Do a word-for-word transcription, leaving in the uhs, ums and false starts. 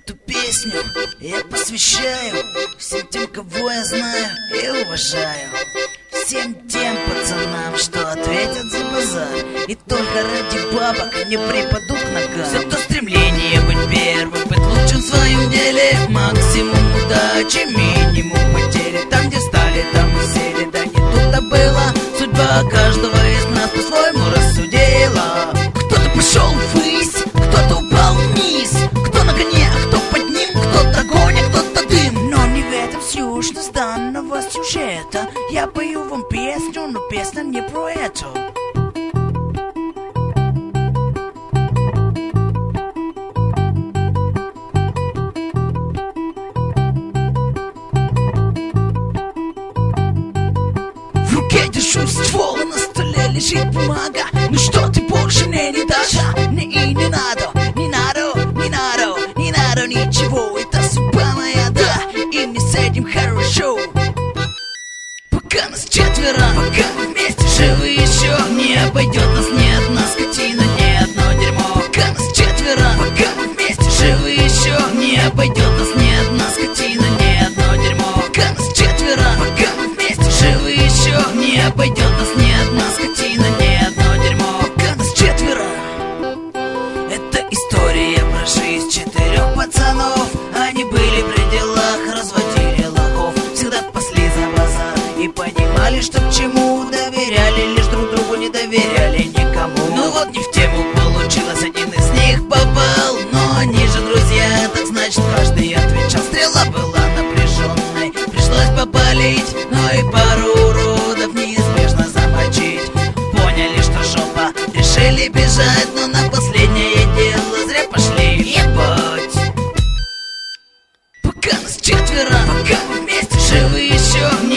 Эту песню я посвящаю всем тем, кого я знаю и уважаю. Всем тем пацанам, что ответят за базар и только ради бабок не припадут к ногам. За то стремление быть первым, быть лучшим в своем деле. Максимум удачи, минимум потери. Там, где стали, там и сели. Да не тут-то было. Судьба каждого из нас по-своему рассудила. Кто-то пошел ввысь, кто-то упал вниз. Кто на коне, а кто под ним. Кто-то огонь, а кто-то дым. Но не в этом сущность данного сюжета. Я пою вам песню, но песня не про это. В руке держу ствол, на столе лежит бумага. Ну что ты больше мне не дашь? Не и не надо, не надо, не надо, не надо ничего. Это судьба моя, да, и мне с этим хорошо. Пока нас четверо, пока мы вместе живы еще, не обойдет нас ни одна скотина, ни одно дерьмо. Пока нас четверо, пока мы вместе живы еще, не обойдет нас ни одна скотина, ни одно дерьмо. Пока нас четверо, пока мы вместе живы еще, не обойдет нас ни одна скотина, ни одно дерьмо. Пока нас четверо. Это история про жизнь четырех пацанов. Они были при делах, разводили лохов, всегда пасли за базар и понимали, что к чему. Доверяли лишь друг другу, не доверяли никому. Ну вот не в тему получилось, один из них попал. Но они же друзья, так значит каждый отвечал. Стрела была напряженной, пришлось попалить, но и пару уродов неизбежно замочить. Поняли, что жопа, решили бежать, но на последнее дело зря пошли ебать. Пока нас четверо, пока мы вместе живы еще,